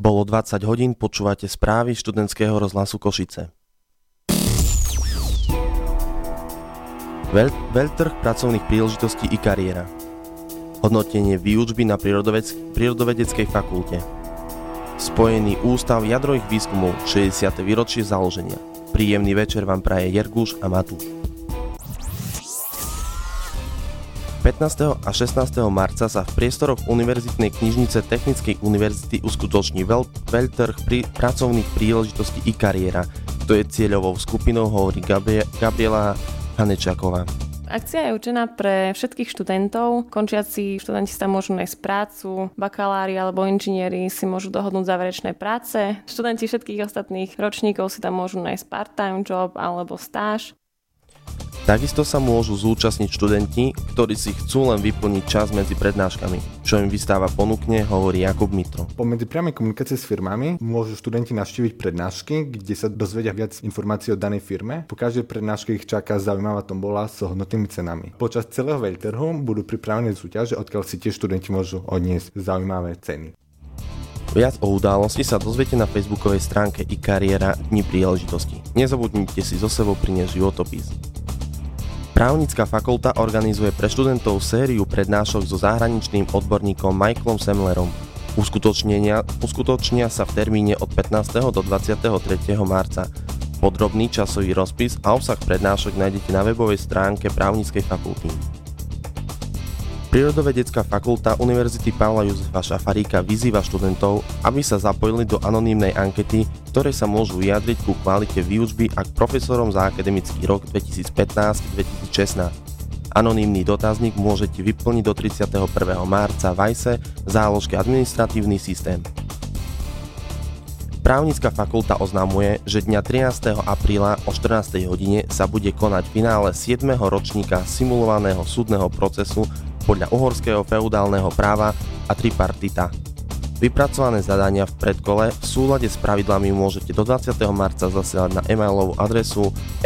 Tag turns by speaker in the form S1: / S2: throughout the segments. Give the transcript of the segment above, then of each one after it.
S1: Bolo 20 hodín, počúvate správy študentského rozhlasu Košice. Veľtrh pracovných príležitostí i kariéra. Hodnotenie výučby na prírodovedeckej fakulte. Spojený ústav jadrových výskumov 60. výročie založenia. Príjemný večer vám praje Jerguš a Matúš. 15. a 16. marca sa v priestoroch Univerzitnej knižnice Technickej univerzity uskutoční veľtrh pracovných príležitostí i kariéra. To je cieľovou skupinou, hovorí Gabriela Hanečáková.
S2: Akcia je určená pre všetkých študentov. Končiaci študenti sa môžu nájsť prácu, bakalári alebo inžinieri si môžu dohodnúť záverečné práce. Študenti všetkých ostatných ročníkov si tam môžu nájsť part-time job alebo stáž.
S1: Takisto sa môžu zúčastniť študenti, ktorí si chcú len vyplniť čas medzi prednáškami. Čo im výstava ponúkne, hovorí Jakub Mitro.
S3: Pomedzi priamej komunikácie s firmami môžu študenti navštíviť prednášky, kde sa dozvedia viac informácií o danej firme. Po každej prednáške ich čaká zaujímavá tombola s hodnotnými cenami. Počas celého veľtrhu budú pripravené súťaže, odkiaľ si tiež študenti môžu odniesť zaujímavé ceny.
S1: Viac o udalosti sa dozviete na facebookovej stránke i kariéra Dni príležitosti. Nezabudnite si so sebou priniesť životopis. Právnická fakulta organizuje pre študentov sériu prednášok so zahraničným odborníkom Michaelom Semlerom. Uskutočnia sa v termíne od 15. do 23. marca. Podrobný časový rozpis a obsah prednášok nájdete na webovej stránke Právnickej fakulty. Prírodovedecká fakulta Univerzity Pavla Jozefa Šafaríka vyzýva študentov, aby sa zapojili do anonymnej ankety, ktoré sa môžu vyjadriť ku kvalite výučby a k profesorom za akademický rok 2015-2016. Anonymný dotazník môžete vyplniť do 31. marca v AISE v záložke Administratívny systém. Právnická fakulta oznamuje, že dňa 13. apríla o 14. hodine sa bude konať finále 7. ročníka simulovaného súdneho procesu podľa uhorského feudálneho práva a tripartita. Vypracované zadania v predkole v súlade s pravidlami môžete do 20. marca zasielať na e-mailovú adresu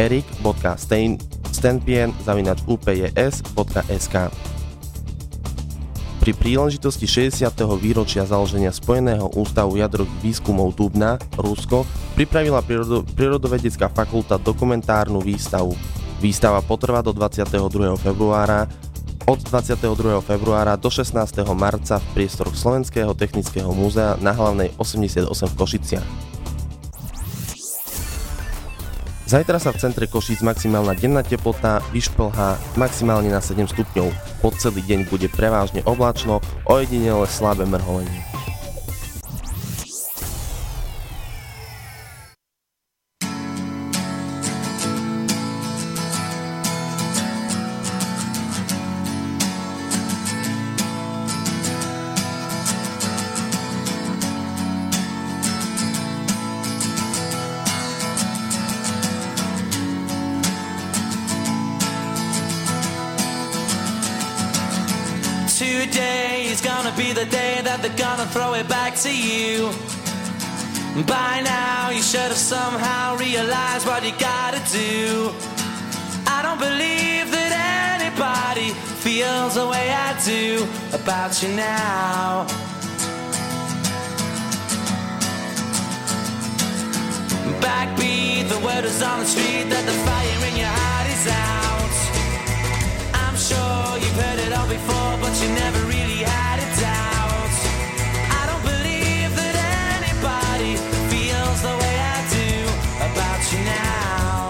S1: erik.stenpien@upjs.sk. Pri príležitosti 60. výročia založenia Spojeného ústavu jadrových výskumov Dubna, Rusko, pripravila Prírodovedecká fakulta dokumentárnu výstavu. Výstava potrvá do 22. februára. Od 22. februára do 16. marca v priestoroch Slovenského technického múzea na Hlavnej 88 v Košiciach. Zajtra sa v centre Košíc maximálna denná teplota vyšplhá maximálne na 7 stupňov. Po celý deň bude prevažne oblačno, ojedinele slabé mrholenie.
S4: Today is gonna be the day that they're gonna throw it back to you. By now you should have somehow realized what you gotta do. I don't believe that anybody feels the way I do about you now. Backbeat, the word is on the street that the fire in your heart is out. I'm sure you've heard it all before, but you never really had a doubt. I don't believe that anybody feels the way I do about you now.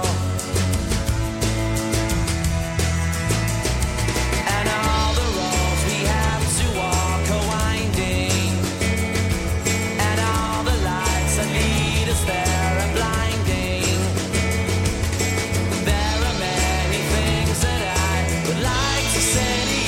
S4: And all the roads we have to walk are winding, and all the lights that lead us there are blinding. There are many things that I would like to say to you.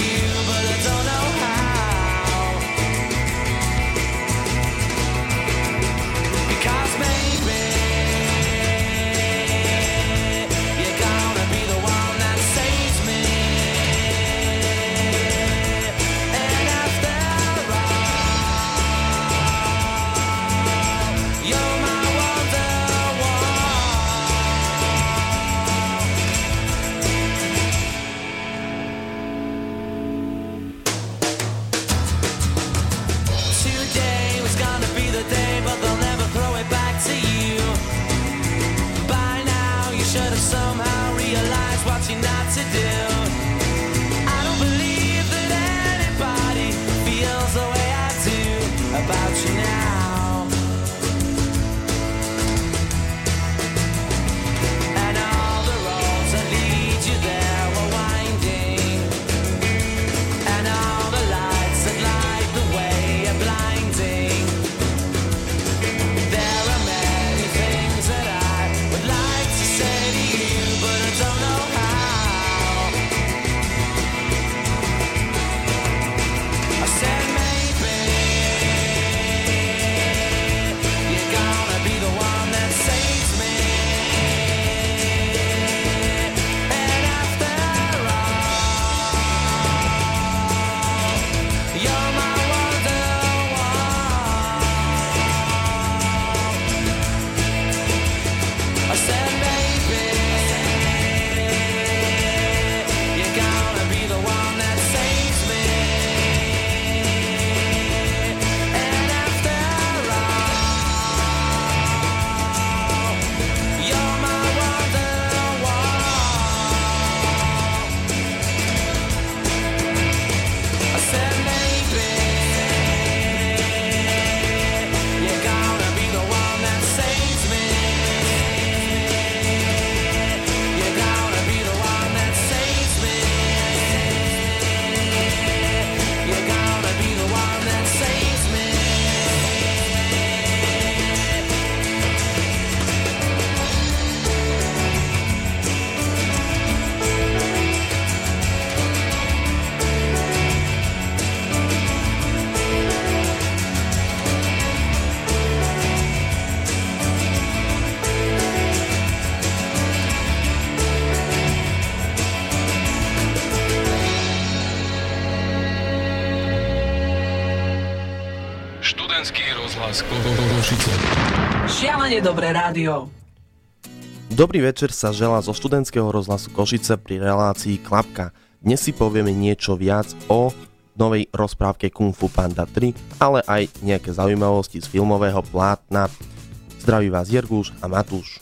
S4: not to do. I don't believe that anybody feels the way I do about you now. And all the roads that lead you there were winding, and all the lights that light the way are blinding. There are many things that I would like to say to you, but I don't know how. I said maybe you're gonna be the one that saves me. And after all, you're my wonderwall. I said maybe you're gonna be the one that saves me. And after all, you're my wonderwall. I said maybe you're gonna be the one that saves me. You're gonna be the one that saves me. You're gonna be the one that saves me.
S5: Študentský rozhlas Košice.
S6: Šialene dobré rádio.
S1: Dobrý večer sa želá zo študentského rozhlasu Košice pri relácii Klapka. Dnes si povieme niečo viac o novej rozprávke Kung Fu Panda 3, ale aj nejaké zaujímavosti z filmového plátna. Zdraví vás Jerguš a Matúš.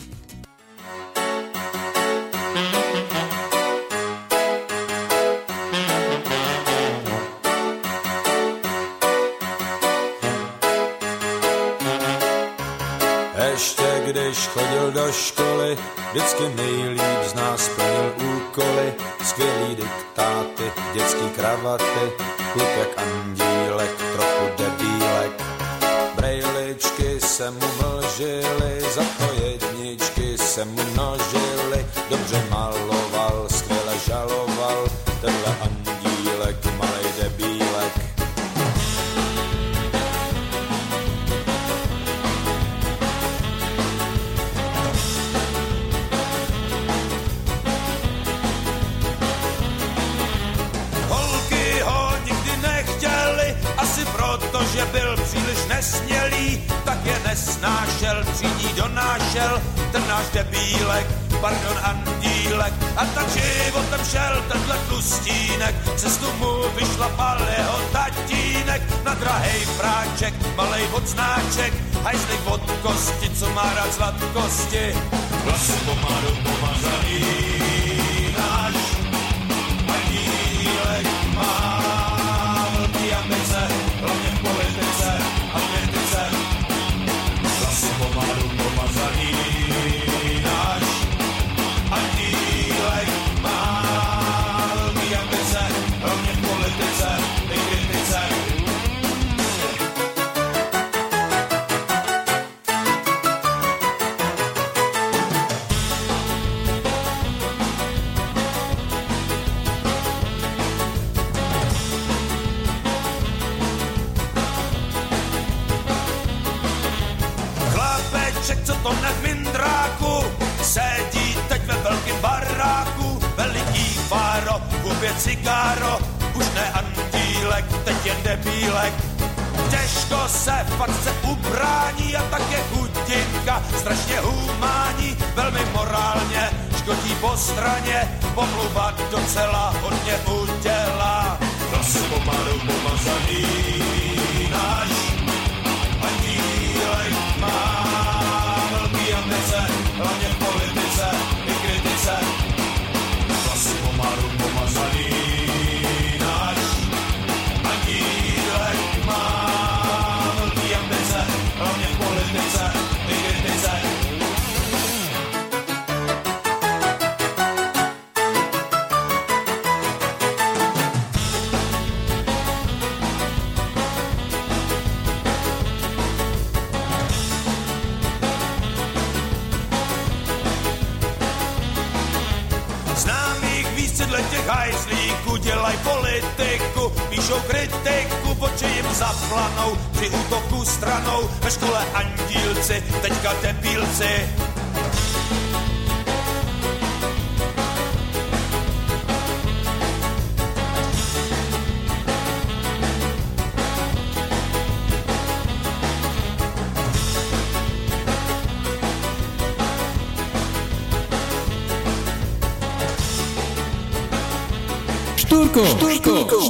S7: Ještě když chodil do školy, vždycky nejlíp z nás plnil úkoly. Skvělý diktáty, dětský kravaty, kluk jak andílek, trochu debílek. Brejličky se mu mlžily, za to jedničky se mu množily. Dobře maloval, skvěle žaloval, tenhle andílek, malej debílek. Asi proto, že byl příliš nesmělý, tak je nesnášel, třídí donášel ten náš debílek, pardon andílek. A tak životem šel tenhle tlustínek, cestu mu vyšlapal jeho tatínek. Na drahej práček, malej odznáček, hajzlik od kosti, co má rád sladkosti. Vlasy pomalu pomazaný náš andílek má ambice, hlavně v politice a kritice. Vlasy pomalu pomazaný náš andílek má velký ambice, hlavně v politice i kritice. Co to ne v mindráku, sedí teď ve velkým baráku, veliký fáro, hubě cigáro, už ne andílek, teď je debílek. Těžko se facce ubrání a tak je chudinka, strašně humání, velmi morálně, škodí po straně, pomluvat docela hodně udělá. Vlasy pomalu pomazaný náš andílek má ambice, hlavně v politice i kritice. píšou kritiku, oči jim zaplanou, při útoku stranou, ve škole andílci, teďka debílci.
S8: Štúrko.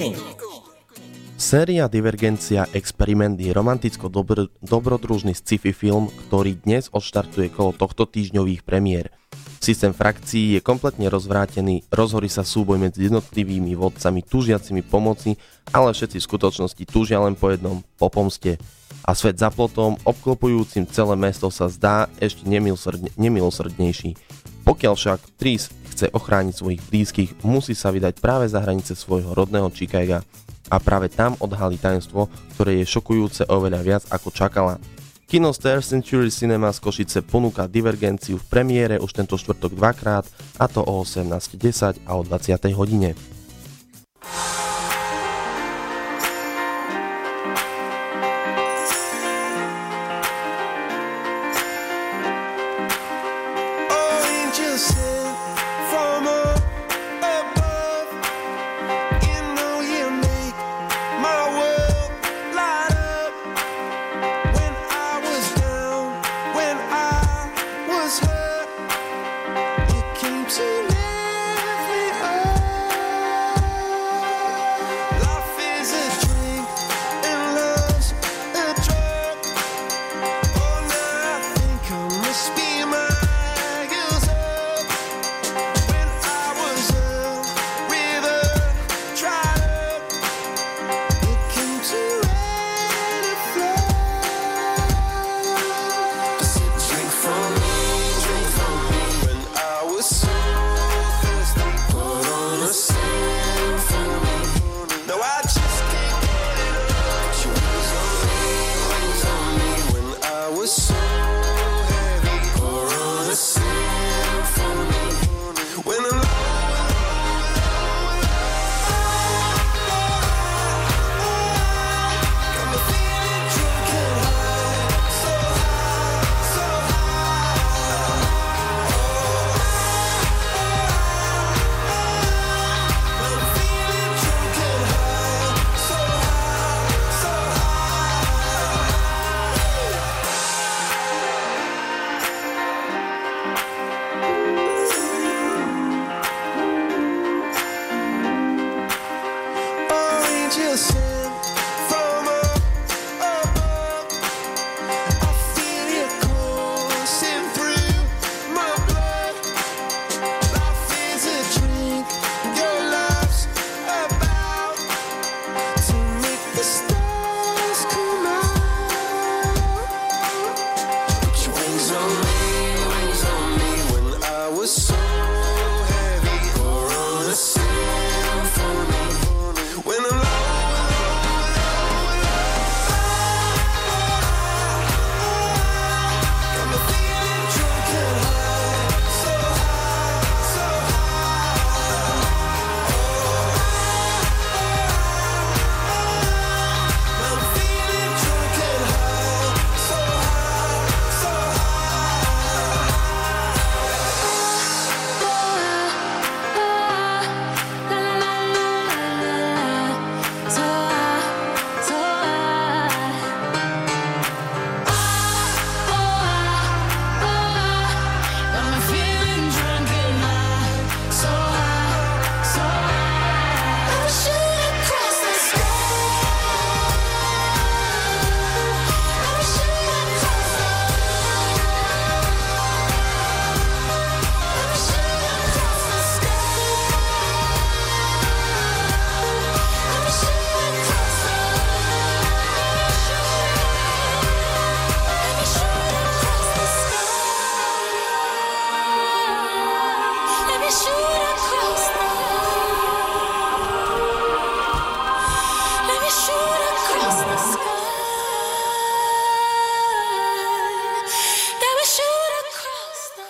S1: Séria Divergencia Experiment je romanticko-dobrodružný sci-fi film, ktorý dnes odštartuje kolo tohto týždňových premiér. Systém frakcií je kompletne rozvrátený, rozhorí sa súboj medzi jednotlivými vodcami túžiacimi pomoci, ale všetci v skutočnosti túžia len po jednom, po pomste. A svet za plotom, obklopujúcim celé mesto sa zdá ešte nemilosrdnejší. Pokiaľ však Tris chce ochrániť svojich blízkych, musí sa vydať práve za hranice svojho rodného Chicaga a práve tam odhalí tajomstvo, ktoré je šokujúce oveľa viac ako čakala. Kino Star Century Cinema z Košice ponúka Divergenciu v premiére už tento štvrtok dvakrát, a to o 18:10 a o 20:00 hodine.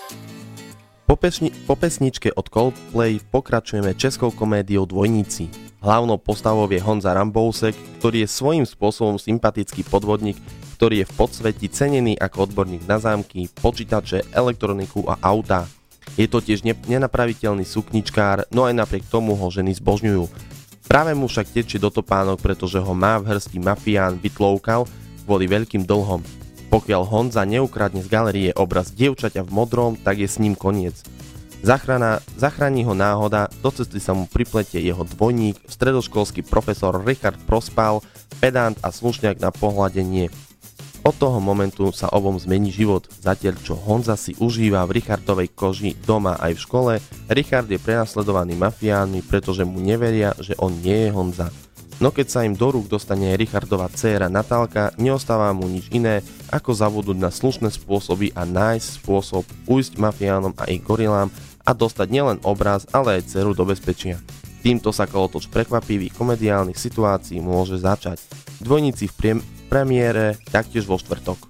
S1: Po pesničke od Coldplay pokračujeme českou komédiou Dvojníci. Hlavnou postavou je Honza Rambousek, ktorý je svojím spôsobom sympatický podvodník, ktorý je v podsveti cenený ako odborník na zámky, počítače, elektroniku a autá. Je to tiež nenapraviteľný sukničkár, no aj napriek tomu ho ženy zbožňujú. Práve mu však tečie do topánok, pretože ho má v hrsti mafián vytloukal kvôli veľkým dlhom. Pokiaľ Honza neukradne z galérie obraz dievčaťa v modrom, tak je s ním koniec. Zachráni ho náhoda, do cesty sa mu pripletie jeho dvojník, stredoškolský profesor Richard Prospal, pedant a slušňák na pohľadenie. Od toho momentu sa obom zmení život, zatiaľ čo Honza si užíva v Richardovej koži doma aj v škole, Richard je prenasledovaný mafiánmi, pretože mu neveria, že on nie je Honza. No keď sa im do rúk dostane Richardova dcéra Natálka, neostáva mu nič iné, ako zabudnúť na slušné spôsoby a nájsť spôsob ujsť mafiánom a ich gorilám a dostať nielen obraz, ale aj dceru do bezpečia. Týmto sa kolotoč prekvapivých komediálnych situácií môže začať. Dvojníci v premiére taktiež vo štvrtok.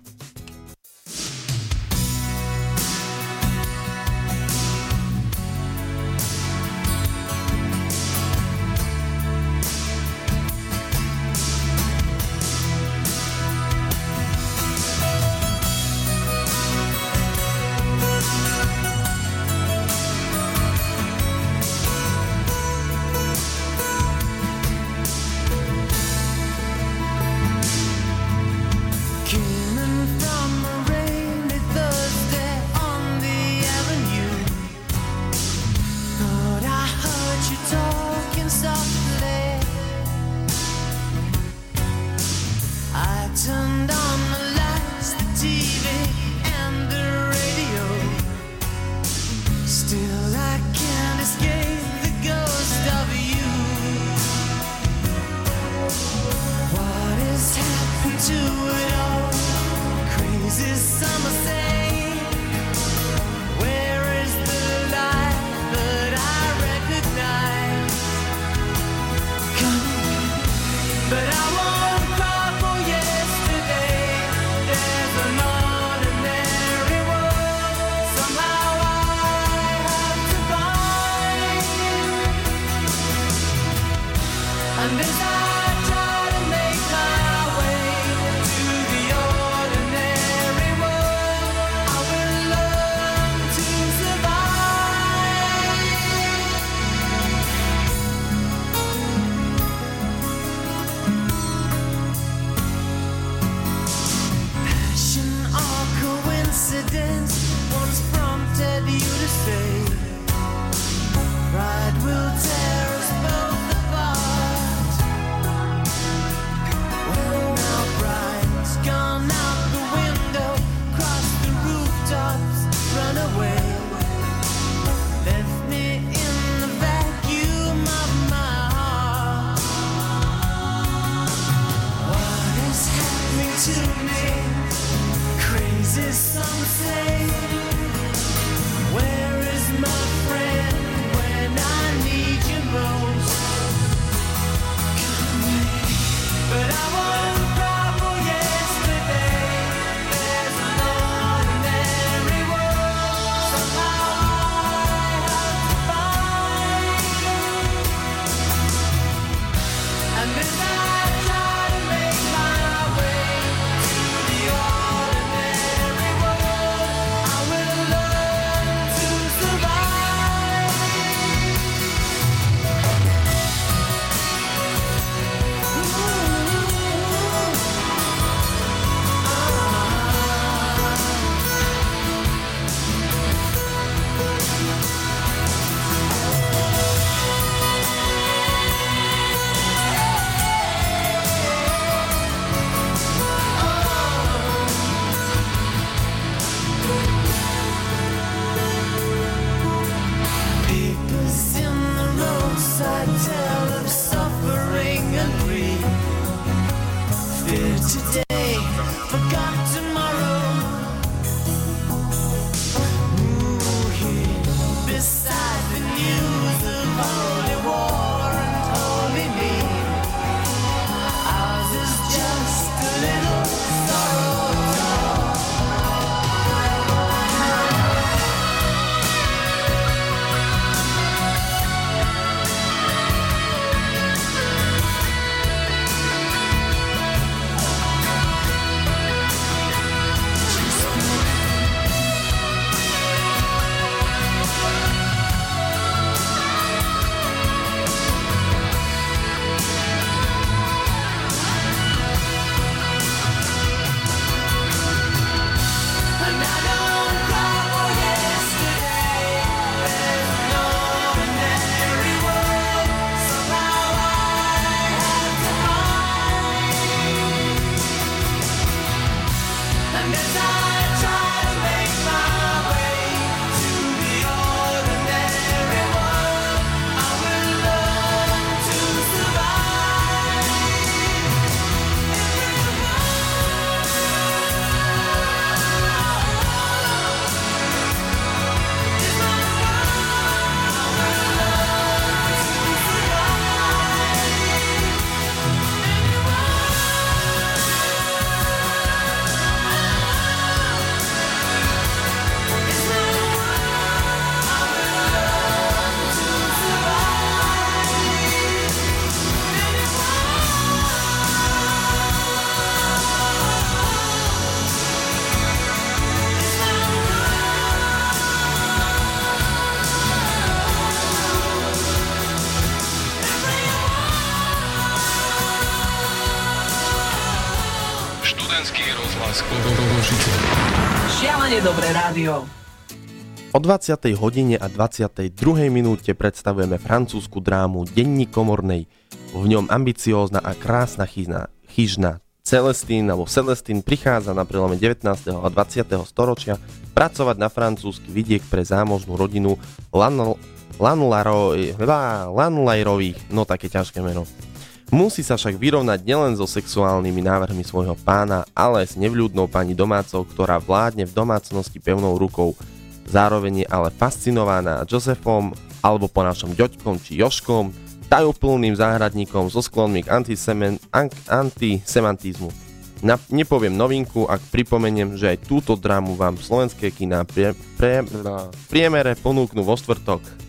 S5: rozhlas Košice.
S6: Šialene dobré rádio.
S1: O 20. hodine a 22. minúte predstavujeme francúzsku drámu Denník komornej. V ňom ambiciózna a krásna chyžna Celestín prichádza na prelome 19. a 20. storočia pracovať na francúzsky vidiek pre zámožnú rodinu Lanlairových, no také ťažké meno. Musí sa však vyrovnať nielen so sexuálnymi návrhmi svojho pána, ale s nevľúdnou pani domácou, ktorá vládne v domácnosti pevnou rukou. Zároveň je ale fascinovaná Josephom, alebo po našom ďoďkom či Jožkom, tajúplným záhradníkom so sklonmi k antisemantizmu. Nepoviem novinku, ak pripomeniem, že aj túto drámu vám slovenské kiná priemere ponúknú vo štvrtok.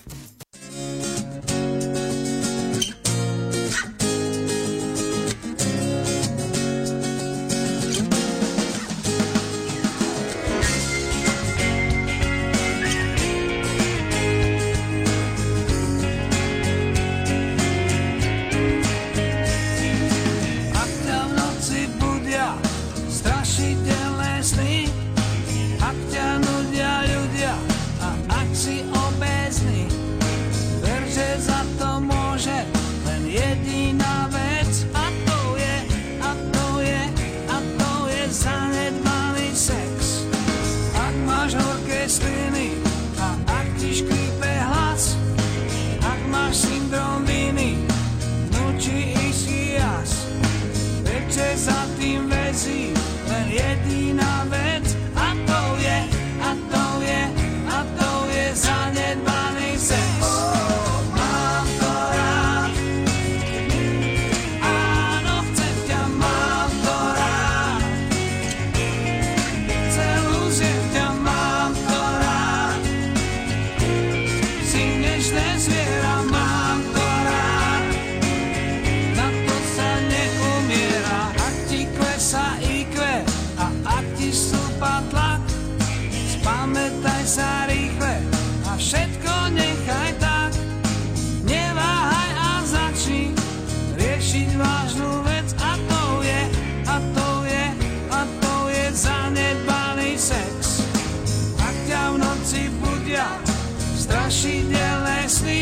S4: strašidelné sny,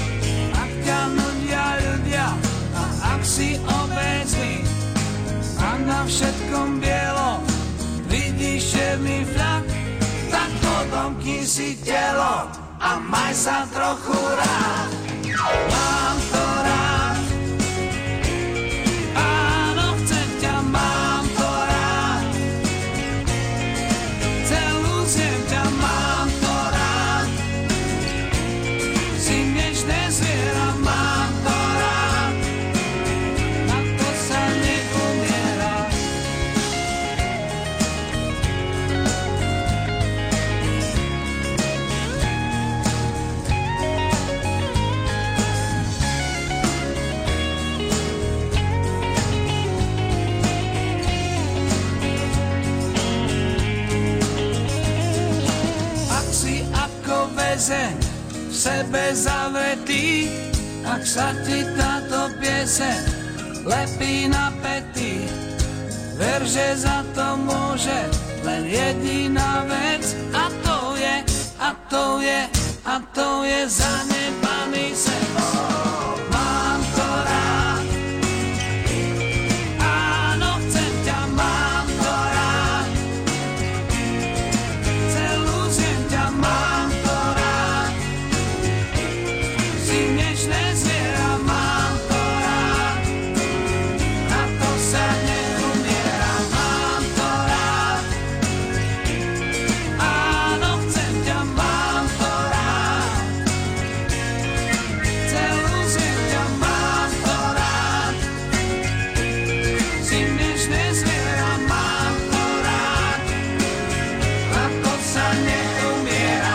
S4: ak ťa nudia ľudia a ak si obézny a na všetkom bielo vidíš černý flak, tak podomkni si telo a maj sa trochu rád. Mám to rád, áno, chcem ťa, mám to rád, celú zem ťa, mám to rád, si nežné zviera, mám to rád, na to sa neumiera. V sebe zavretý, ak sa ti táto pieseň lepí na päty, ver, že za to môže len jediná vec, a to je zanebaný sen. Mám to rád, áno, chcem ťa, mám to rád, celú zem ťa, mám to rád, si nežné zviera, mám to rád, na to sa neumiera. Mám to rád, áno, chcem ťa, mám to rád, celú zem ťa, mám to rád, si nežné zviera, mám to rád, na to sa neumiera.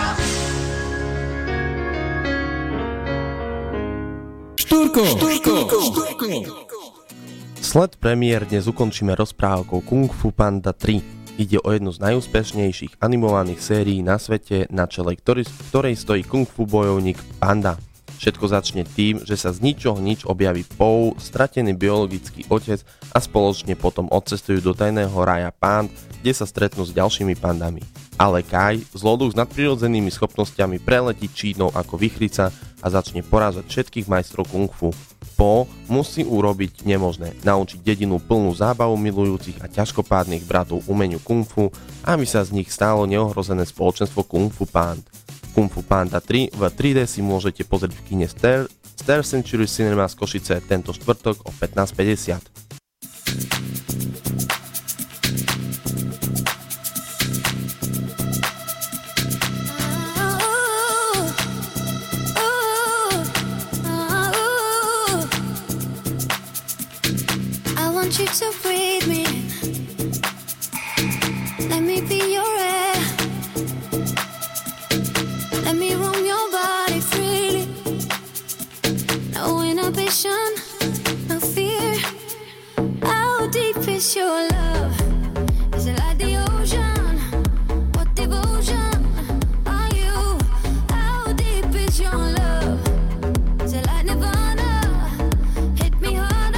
S1: Sled premiér dnes ukončíme rozprávkou Kung Fu Panda 3. Ide o jednu z najúspešnejších animovaných sérií na svete, na čele ktorej stojí kung fu bojovník Panda. Všetko začne tým, že sa z ničoho nič objaví Poe, stratený biologický otec a spoločne potom odcestujú do tajného raja pánd, kde sa stretnú s ďalšími pandami. Ale Kai, zloduch s nadprirodzenými schopnosťami, preletí Čínou ako vichrica a začne porážať všetkých majstrov kung fu. Poe musí urobiť nemožné, naučiť dedinu plnú zábavu milujúcich a ťažkopádnych bratov umeniu kung fu, aby sa z nich stálo neohrozené spoločenstvo Kung Fu Panda. Kung Fu Panda 3 v 3D si môžete pozrieť v kine Star Century Cinema z Košice tento štvrtok o 15:50.
S8: You to breathe me, let me be your air, let me roam your body freely, no inhibition, no fear. How deep is your love? Is it like the ocean? What devotion are you? How deep is your love? Is it like Nirvana? Hit me harder.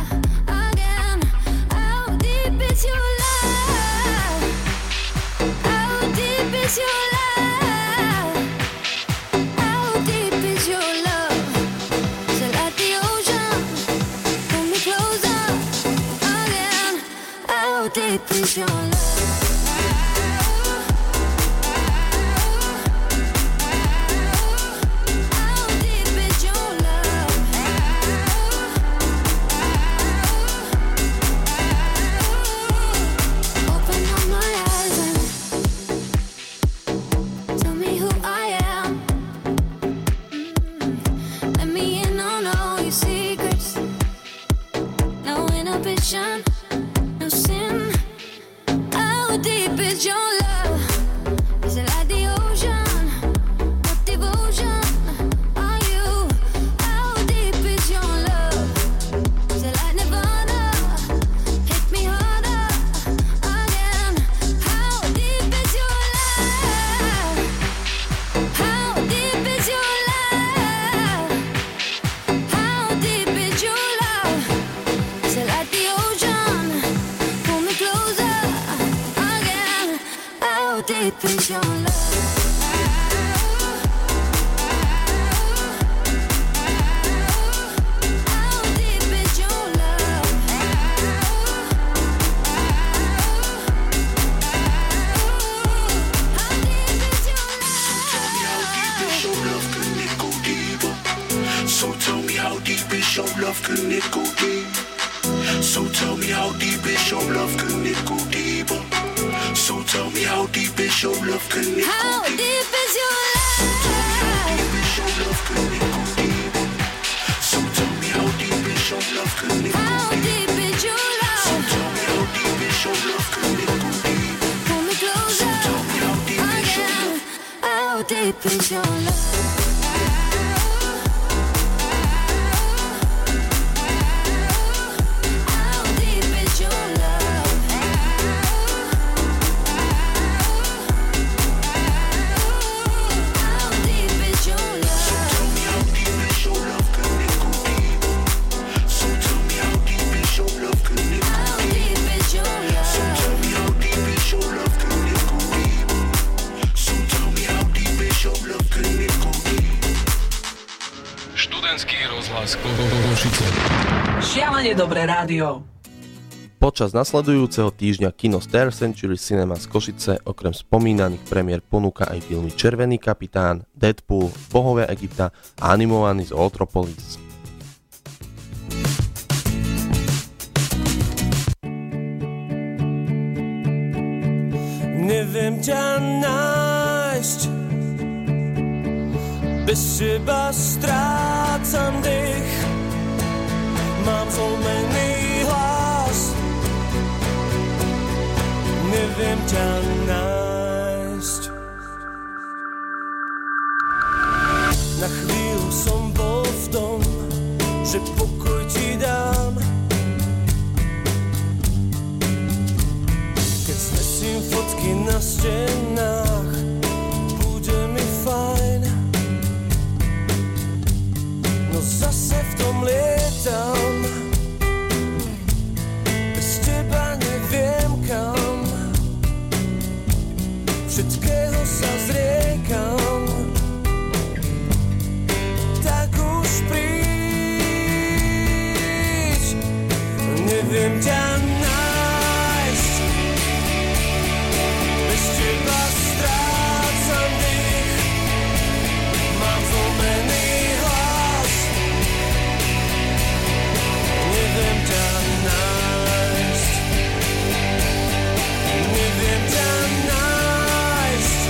S8: Your love, how deep is your love? How deep is your love? Is it like the ocean? Pull me closer again. How deep is your love? No sin. How deep is your love? Is it like the ocean? What devotion are you? How deep is your love? Is it like Nirvana? Hit me harder again. How deep is your love? How deep is your love? How deep is your love? Is it like the ocean? Pull me closer again. How deep is your love? How deep is your love? How deep is your love?
S9: So tell me how deep is your love, can it go deep? So tell me how deep is your love, can it go deeper? So tell me how deep is your love, can it go deeper?
S8: How deep is your love?
S9: So tell me how deep is your love, can it go deeper?
S8: How deep is your love?
S9: So tell me how deep is your love, can it go deeper?
S8: Pull me closer again. How deep is your love?
S6: Šialene dobré rádio.
S1: Počas nasledujúceho týždňa kino Star Century Cinema z Košice okrem spomínaných premiér ponúka aj filmy Červený kapitán, Deadpool, Bohovia Egypta a animovaný Zootropolis.
S7: Neviem ťa nájsť, bez teba strácam dých. Mám zlomený hlas, neviem ťa nájsť. Na chvíľu som bol v tom, že pokoj ti dám. Keď znesím fotky na stenách, bude mi fajn.
S4: lietam, bez teba neviem kam, všetkého sa zriekam, tak už príď, neviem ťa nájsť, bez teba strácam dých, mám zlomený hlas, neviem ťa nájsť, neviem ťa nájsť,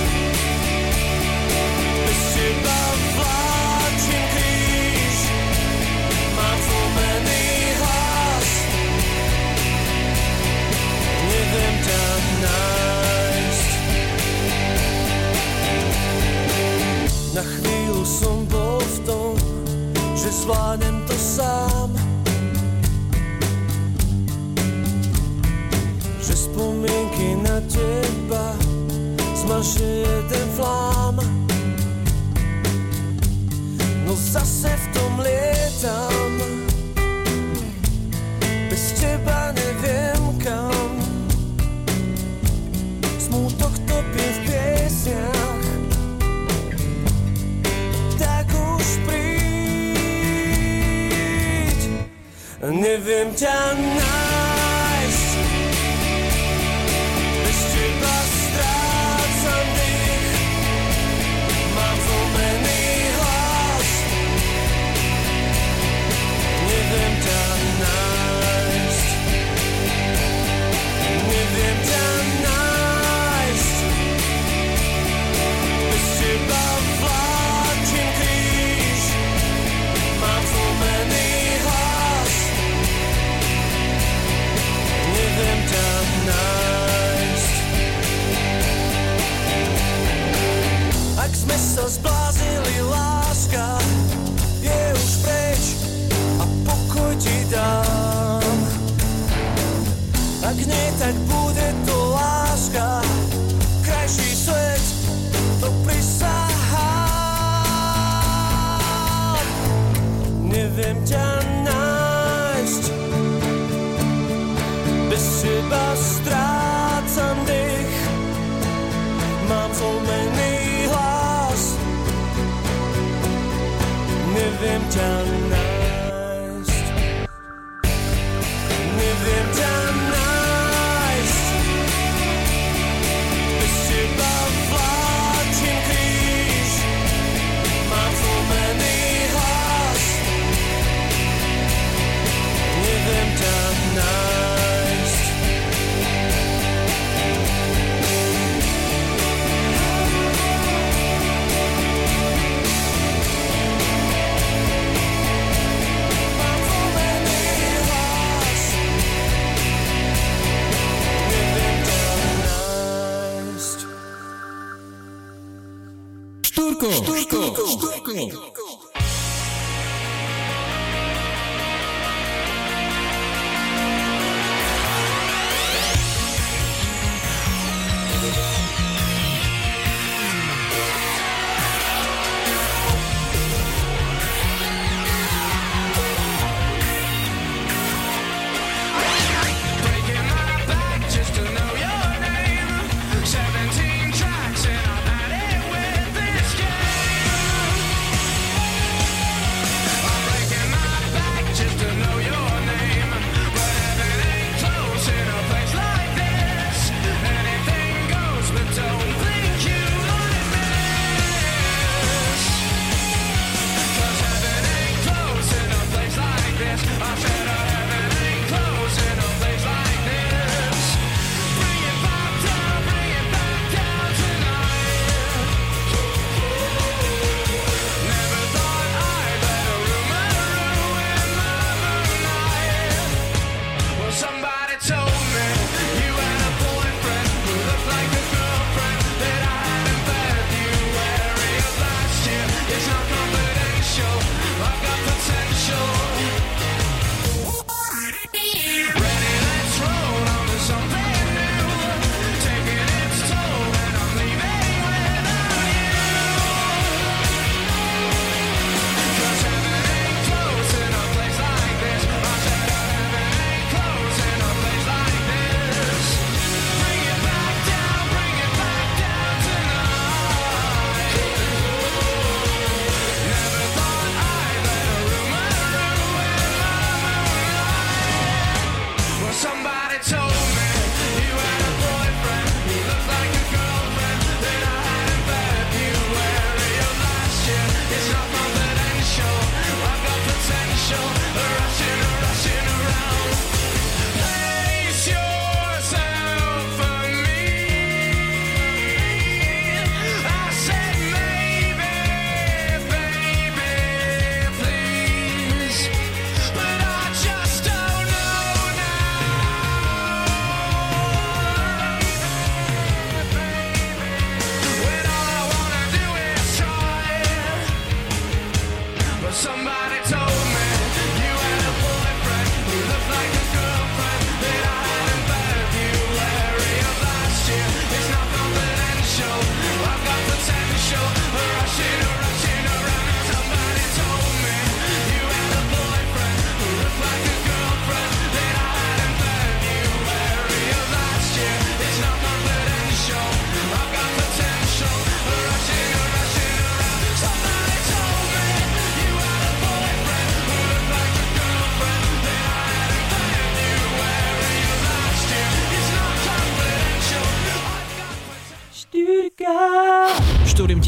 S4: bez teba vláčim kríž, mám zlomený hlas, neviem ťa nájsť. Na chvíľu som bol v tom, že zvládnem to sám, že spomienky na teba zmaže jeden flám. No zase v tom lietam, bez teba neviem kam, smútok topí v piesniach, tak už príď, neviem ťa nájsť, bez teba strácam dých, mám zlomený hlas, neviem ťa nájsť, neviem ťa nájsť, bez teba vláčim kríž, mám zlomený hlas, neviem ťa nájsť. Ak sme sa zbláznili, láska je už preč a pokoj ti dám. Ak nie, tak bude to láska, krajší svet, to prisahám. Neviem ťa nájsť, bez teba strácam dých, mám zlomený hlas, neviem ťa nájsť, neviem ťa nájsť, bez teba vláčim kríž, mám zlomený hlas, neviem ťa nájsť. Mám zlomený hlas, neviem ťa nájsť.
S5: Štúrko.
S10: Breaking my back just to know your name. 17 tracks and I've had it with this game.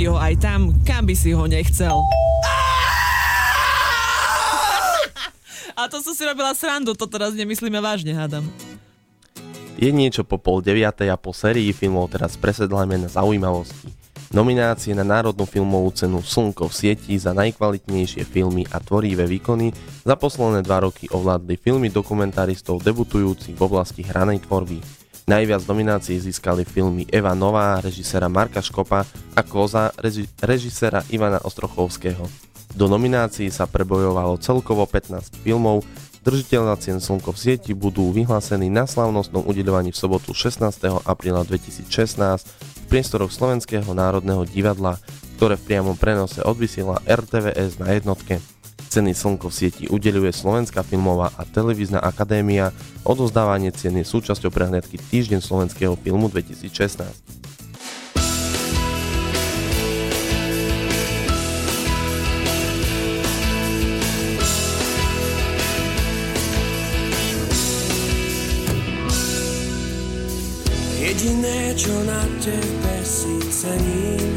S6: ti ho aj tam, kam by si ho nechcel. A to som si robila srandu, to teraz nemyslíme vážne, hádam.
S1: Je niečo po 8:30 a po sérii filmov teraz presedláme na zaujímavosti. Nominácie na Národnú filmovú cenu Slnko v sieti za najkvalitnejšie filmy a tvorivé výkony za posledné 2 roky ovládli filmy dokumentaristov debutujúcich v oblasti hranej tvorby. Najviac nominácií získali filmy Eva Nová, režiséra Marka Škopa a Koza, režiséra Ivana Ostrochovského. Do nominácií sa prebojovalo celkovo 15 filmov. Držiteľa cien Slnko v sieti budú vyhlásení na slávnostnom udeľovaní v sobotu 16. apríla 2016 v priestoroch Slovenského národného divadla, ktoré v priamom prenose odvysiela RTVS na jednotke. Ceny Slnko v sieti udeľuje Slovenská filmová a televízna akadémia. Odozdávanie cien je súčasťou prehliadky Týždeň slovenského filmu 2016.
S4: Jediné, čo na tebe si cením,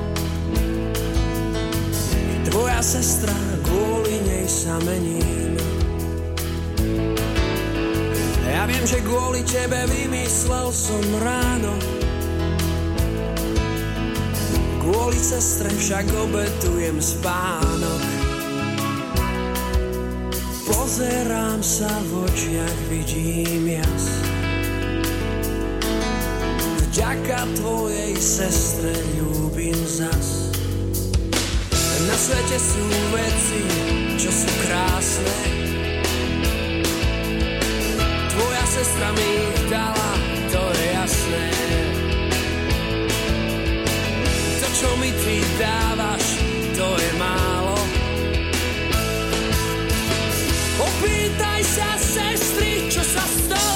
S4: je tvoja sestra, kvôli nej sa mením. Ja viem, že kvôli tebe vymyslel som ráno, kvôli sestre však obetujem spánok. Pozerám sa v očiach, vidím jas. Vďaka tvojej sestre ľúbim zas. Na svete sú veci, čo sú krásne. Tvoja sestra mi ich dala, to je jasné. To, čo mi ty dávaš, to je málo. Opýtaj sa sestry, čo sa stalo.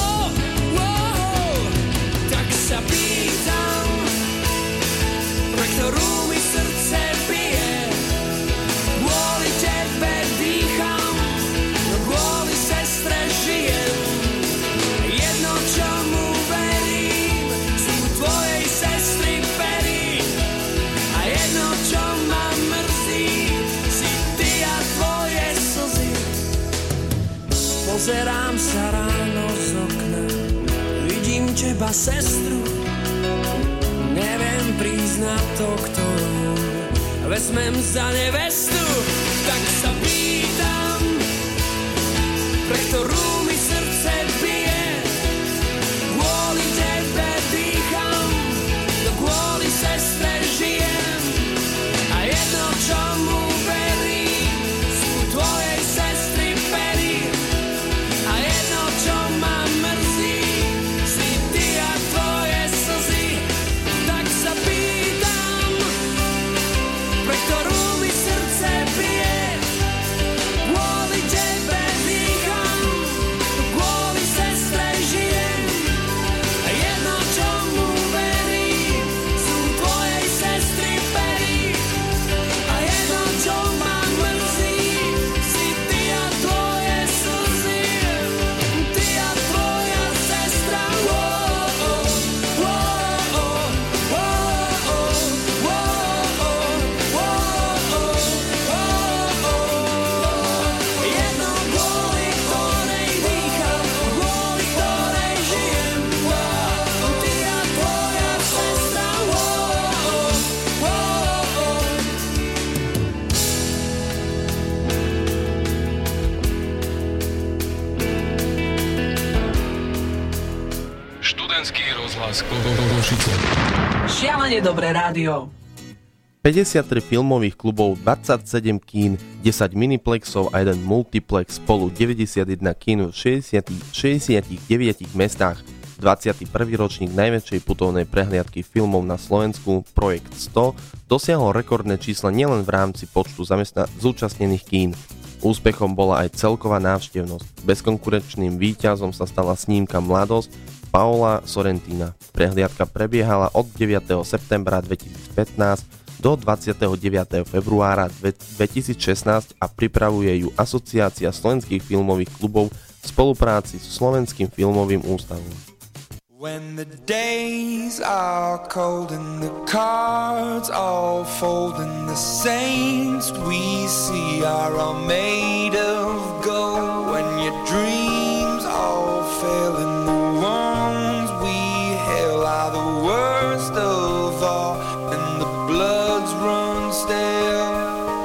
S4: Sa pýtam, pre ktorú mi srdce bije. Kvôli tebe dýcham, no kvôli sestre žijem. Jedno, čomu verím, sú tvojej sestry pery. A jedno, čo ma mrzí, si ty a tvoje slzy. Pozerám sa ráno z okna, vidím teba, sestru, neviem priznať to, ktorú vezmem za nevestu. Tak sa pýtam, pre ktorú mi srdce bije. Kvôli tebe dýcham, no kvôli sestre žijem. A jedno, čomu verím, sú tvojej sestry pery. A jedno, čo ma mrzí, ktorú mi srdce bije. Kvôli tebe dýcham, kvôli sestre žijem. A jedno, čomu verím, sú tvojej sestry pery. A jedno, čo ma mrzí, si ty a tvoje slzy. Ty a tvoja sestra.
S5: Študentský rozhlas Košice.
S6: Šialene dobré rádio.
S1: 53 filmových klubov, 27 kín, 10 miniplexov a 1 multiplex, spolu 91 kín v 69 mestách. 21. ročník najväčšej putovnej prehliadky filmov na Slovensku, Projekt 100, dosiahol rekordné čísla nielen v rámci počtu zúčastnených kín. Úspechom bola aj celková návštevnosť. Bezkonkurenčným víťazom sa stala snímka Mladosť Paola Sorrentina. Prehliadka prebiehala od 9. septembra 2015 do 29. februára 2016 a pripravuje ju Asociácia slovenských filmových klubov v spolupráci s Slovenským filmovým ústavom.
S10: When the days are cold and the cards all fold and the saints we see are all made of gold, when your dreams all fail and the ones we hail are the worst of all and the bloods run stale.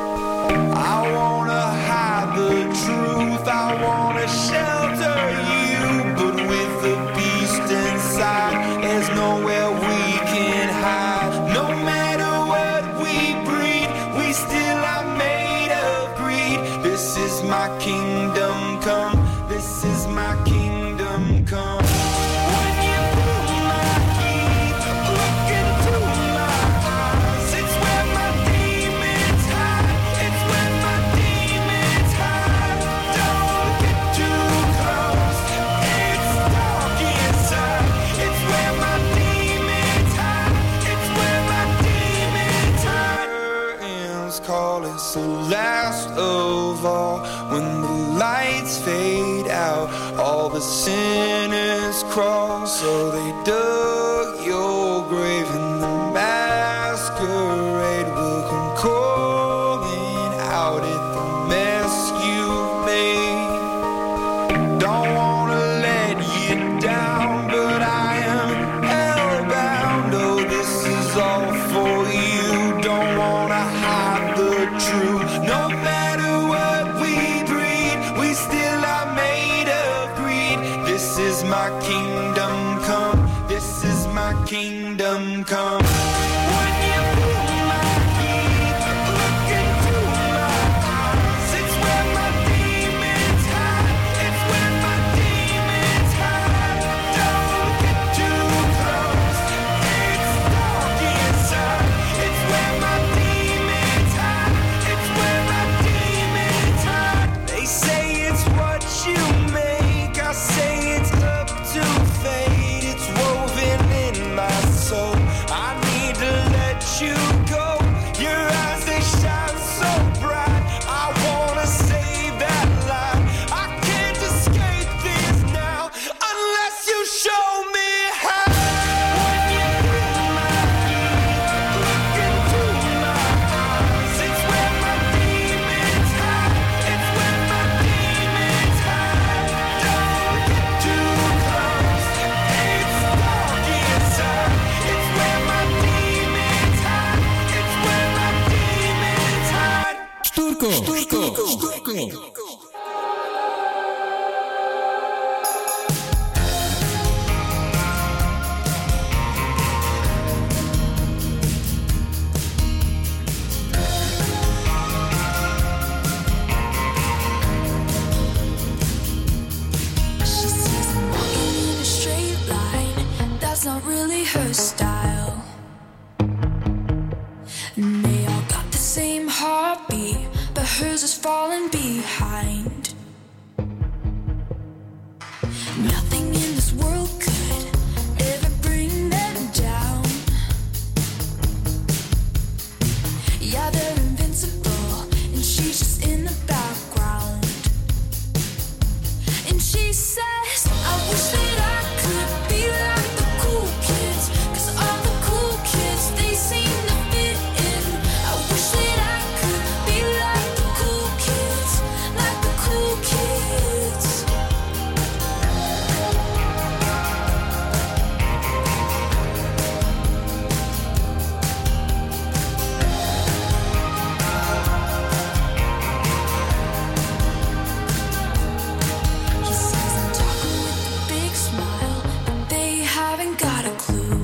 S10: I wanna hide the truth, I wanna shelter you, but with the beast inside, there's nowhere we can hide. No matter what we breed, we still are made of greed. This is my kingdom come, this is my kingdom come. When you pull my heat, look into my eyes, it's where my demons hide, it's where my demons hide. Don't get too close, it's dark inside, it's where my demons hide, it's where my demons hide. Curtains call us the last of all. When the lights fade out, all the sinners crawl. So they dug your grave and the masquerade will come calling out at the mess you've made. Don't wanna let you down, but I am hellbound. Oh, this is all for you. Don't wanna hide the truth. No matter what we breed, we still are made of greed. This is my kingdom come, this is my kingdom come. When you pull my heat, look into my eyes, it's where my demons hide, it's where my demons hide. Don't get too close, it's dark inside, it's where my demons hide, it's where my demons hide. They say it's what you make, I say it's up to fate, it's woven in my soul. I need to let you go, your eyes they shine so bright, I wanna save that light. I can't escape this now, unless you show me how. When you pull my heat, look into my eyes, it's where my demons hide, it's where my demons hide. Don't get too close, it's dark inside, it's where my demons hide, it's where my demons hide.
S11: Štúrko.
S8: She sees him walking in a straight line. That's not really her style. And they all got the same heartbeat, but hers is falling behind. Nothing in this world could ever bring them down. Yeah, they're invincible, and she's just in the background. And she says, I wish that I could be like the cool kids, 'cause all the cool kids, they seem to fit in. I wish that I could be like the cool kids, like the cool kids. He sees them talking with a big smile, but they haven't got a clue.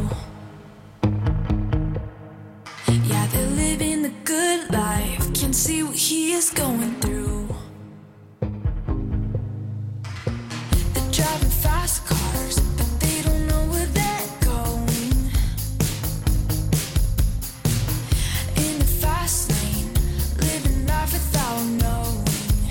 S8: Yeah, they're living the good life, can't see what he is going through. They're driving fast cars, but they don't know where they're going. In the fast lane, living life without knowing.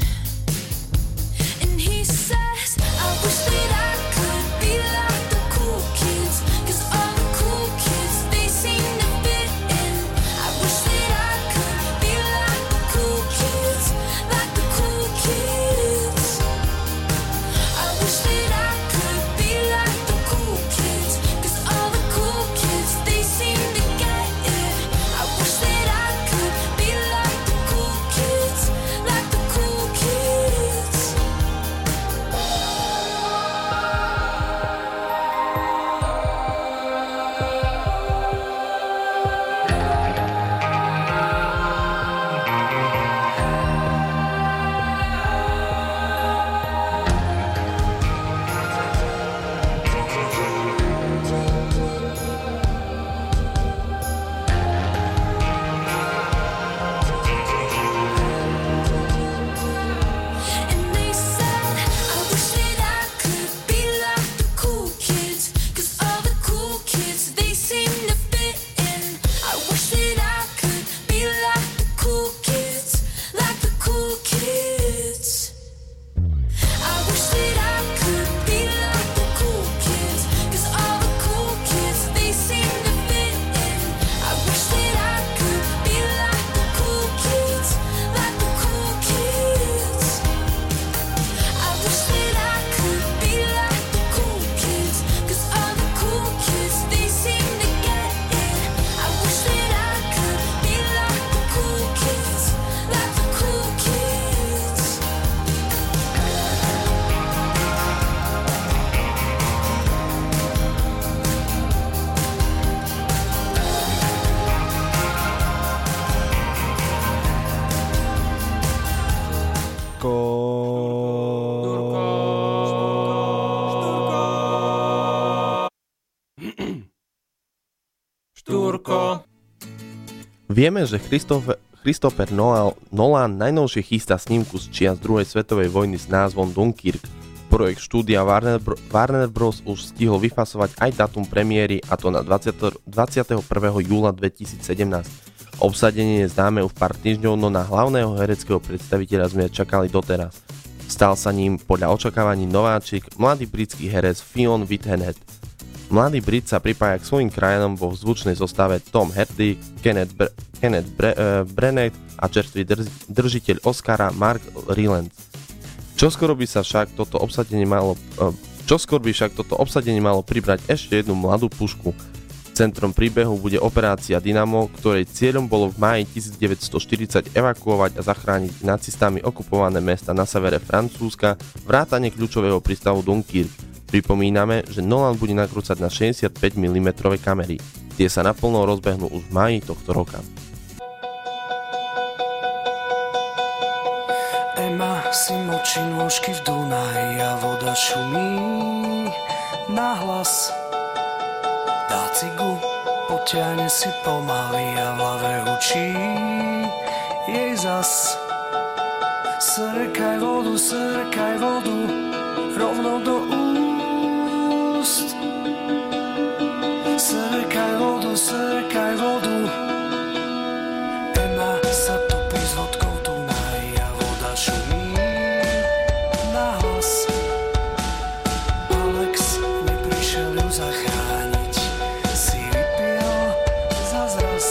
S8: And he says, I wish that I could be like the cool kids, 'cause all the cool kids, they seem to fit in. I wish that I could be like the cool kids, like the cool kids. I wish that I
S1: Vieme, že Christopher Nolan najnovšie chystá snímku z čias druhej svetovej vojny s názvom Dunkirk. Projekt štúdia Warner Bros. Už stihol vyfasovať aj datum premiéry, a to na 21. júla 2017. Obsadenie je známe už pár týždňov, no na hlavného hereckého predstaviteľa sme čakali doteraz. Stal sa ním podľa očakávaní nováčik, mladý britský herec Fionn Whitehead. Mladý Brit sa pripája k svojim krajanom vo zvučnej zostave Tom Hardy, Kenneth Branagh a čerstvý držiteľ Oscara Mark Rylance. Čoskôr by však toto obsadenie malo pribrať ešte jednu mladú pušku. Centrom príbehu bude operácia Dynamo, ktorej cieľom bolo v máji 1940 evakuovať a zachrániť nacistami okupované mesta na severe Francúzska, vrátane kľúčového prístavu Dunkirk. Pripomíname, že Nolan bude nakrúcať na 65 mm kamery. Tie sa naplno rozbehnú už v máji tohto roka.
S11: Ema si močí nôžky v Dunaji a voda šumí nahlas. Dá cigu, potiahne si pomaly a v hlave hučí jej zas. Srkaj vodu, rovno do úst. Srkaj vodu. Ema sa topí s vodkou v Dunaji a voda šumí nahlas. Alex neprišiel ju zachrániť, si vypil zazraz.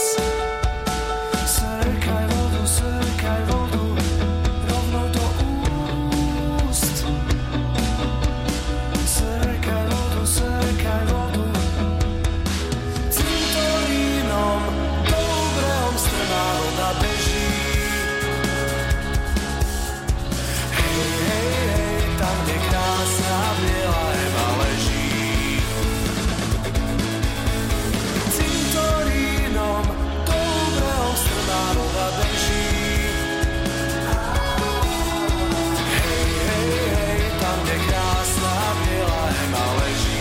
S11: Srkaj vodu, rovno do úst. Srkaj vodu. Cintorínom do Brehom strmá voda beží. Hej, tam, kde krásna biela Ema leží. Cintorínom do Brehom strmá voda beží. Hej, tam, kde krásna biela Ema leží.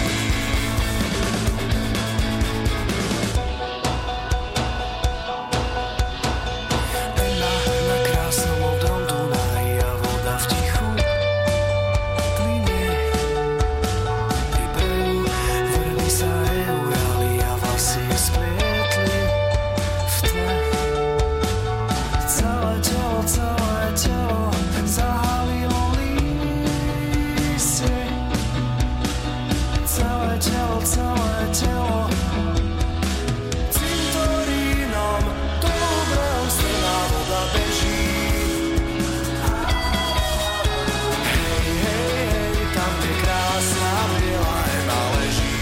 S11: Ema na krásnom modrom Dunaji a voda v tichu plynie. Pri brehu vrby sa jej ujali a vlasy jej splietli v tle. Celé telo zahalilo lístie. Celé telo cintorínom do Brehom strmá voda beží. Hej, tam, kde krásna biela Ema leží.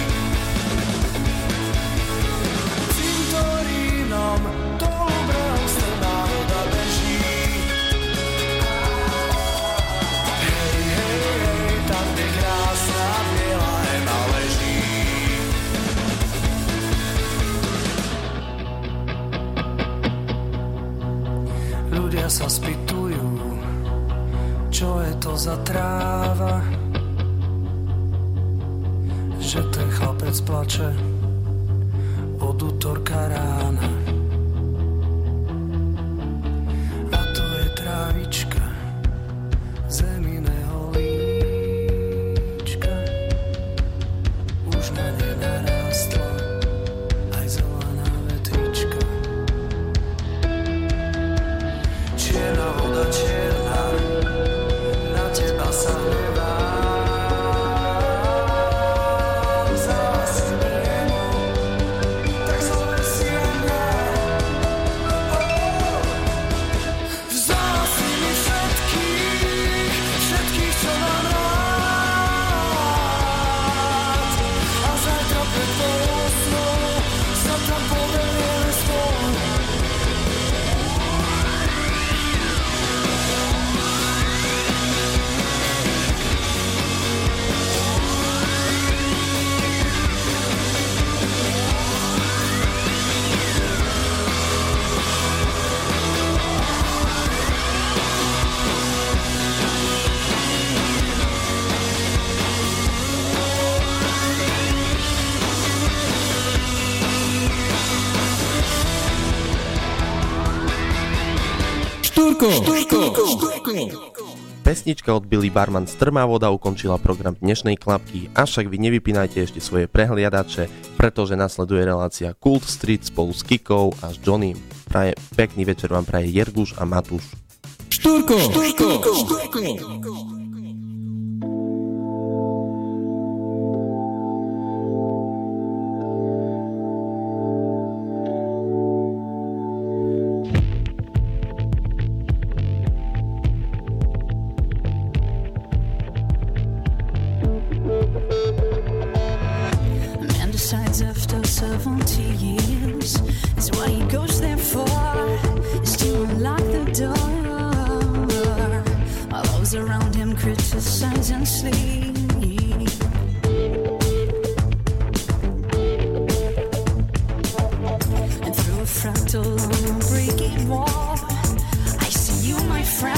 S11: Cintorínom do Brehom strmá voda beží. Hej, tam, kde krásna biela Ema leží. Ľudia sa spýtujú, čo je to za tráva, že ten chlapec plače od útorka rána. A to je trávička zeminého líčka. Už na ne narástla aj zelená vetrička. Čierna voda, čierna, na teba sa nevám. Zásť niemu, tak zober si a mňa.
S1: Pesnička od Billy Barman Strmá voda ukončila program dnešnej klapky, avšak vy nevypínajte ešte svoje prehliadače, pretože nasleduje relácia Kult Street spolu s Kikou a s Johnnym. Pekný večer vám praje Jerguš a Matúš.
S11: Štúrko.
S8: After 70 years is what he goes there for, is to unlock the door. While those around him criticize and sleep, and through a fractal on a breaking wall, I see you, my friend.